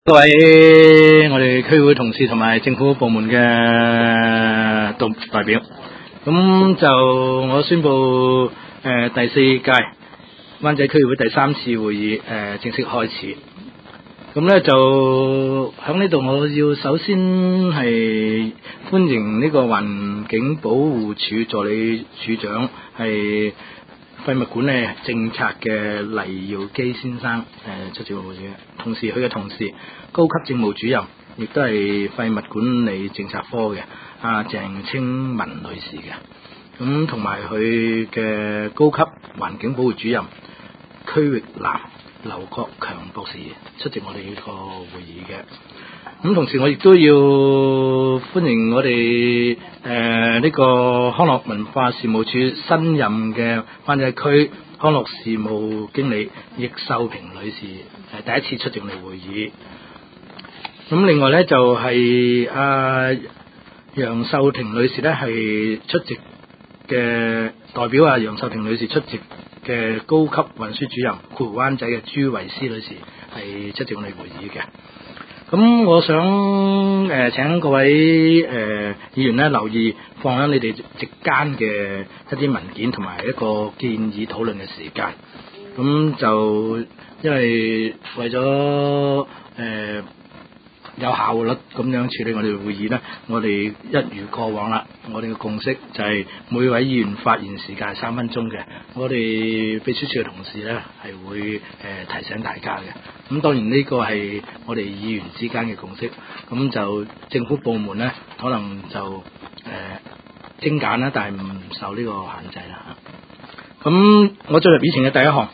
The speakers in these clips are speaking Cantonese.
各位我哋區會同事同埋政府部門嘅代表，咁就我宣布第四屆灣仔區議會第3次會議正式開始。咁咧就喺呢度，我要首先係歡迎呢個環境保護署助理署長係廢物管理政策嘅黎耀基先生出席會議嘅，同時佢嘅同事高級政務主任亦都係廢物管理政策科嘅鄭清文女士嘅，咁同埋佢嘅高級環境保護主任區域南劉國強博士出席我哋呢個會議嘅。咁同時我亦都要歡迎我哋呢個康樂文化事務處新任嘅灣仔區康樂事務經理易秀萍女士第一次出席我哋會議。咁另外咧就係楊秀婷女士咧係出席嘅，代表楊秀婷女士出席嘅高級運輸主任括弧灣仔嘅朱維思女士係出席我哋會議嘅。咁我想請各位議員咧留意放喺你哋席間嘅一啲文件同埋一個建議討論嘅時間。咁就因為為咗有效率咁樣處理我哋嘅會議呢，我哋一如過往啦，我哋嘅共識就係每位議員發言時間係3分鐘嘅。我哋秘書處嘅同事呢係會提醒大家嘅。咁當然呢個係我哋議員之間嘅共識，咁就政府部門呢可能就精簡啦，但係唔受呢個限制啦。咁我進入議程嘅第一項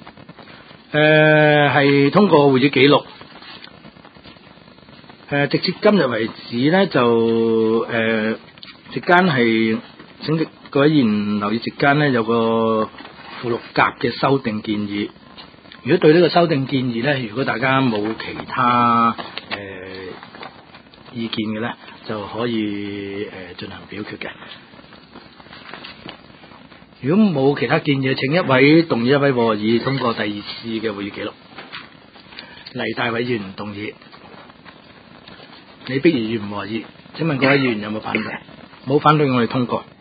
係通過會議記錄。直至今日為止呢，就席間係請各位議員留意席間呢有個附錄甲嘅修訂建議。如果對呢個修訂建議呢，如果大家冇其他意見嘅呢，就可以進行表決嘅。如果冇其他建議，請一位動議一位和議通過第2次嘅會議記錄。黎大偉議員動議。李碧儀議員和議，請問各位議員有冇反對？冇反對，我哋通過。